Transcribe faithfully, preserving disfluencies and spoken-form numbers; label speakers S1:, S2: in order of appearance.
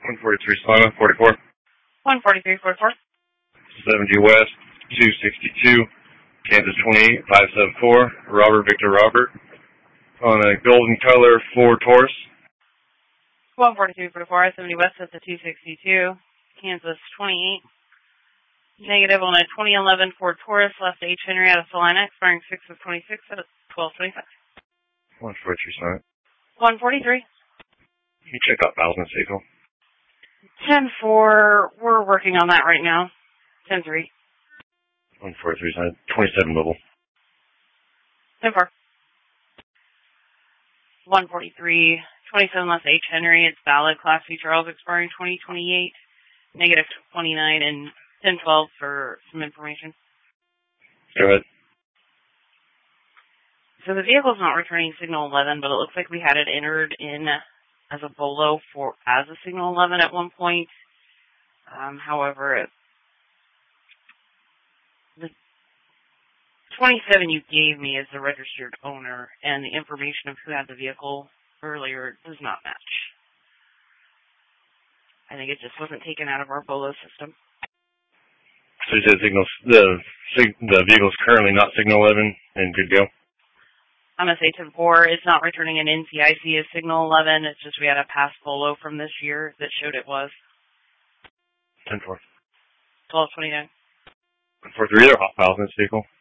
S1: one forty-three Solana, forty-four.
S2: one forty-three, forty-four.
S1: seven G West, two sixty-two, Kansas twenty-eight, five seventy-four, Robert Victor Robert. On a golden color Ford Taurus.
S2: one forty-three, forty-four, seventy West at the two sixty-two, Kansas twenty-eight. Negative on a twenty eleven Ford Taurus, left H. Henry out of Salina, expiring six of twenty-six at twelve twenty-five.
S1: one forty-three Solana.
S2: one forty-three.
S1: Can you check out Thousand Seagull?
S2: ten four, we're working on that right now. ten three.
S1: one forty-three Solana, twenty-seven mobile.
S2: ten four. one forty-three, twenty-seven left H. Henry, it's valid, Class C Charles, expiring twenty twenty-eight. Negative twenty-nine and ten twelve for some information.
S1: Go ahead.
S2: So the vehicle's not returning signal eleven, but it looks like we had it entered in as a BOLO for as a signal eleven at one point. Um, however, it, the twenty-seven you gave me as the registered owner, and the information of who had the vehicle earlier does not match. I think it just wasn't taken out of our BOLO system.
S1: So you said signals, the the vehicle's currently not signal eleven and good to go?
S2: I'm going to say ten four. It's not returning an N C I C as signal eleven. It's just we had a past BOLO from this year that showed it was.
S1: ten four.
S2: twelve twenty-nine.
S1: one forty-three, they're hot files in this vehicle.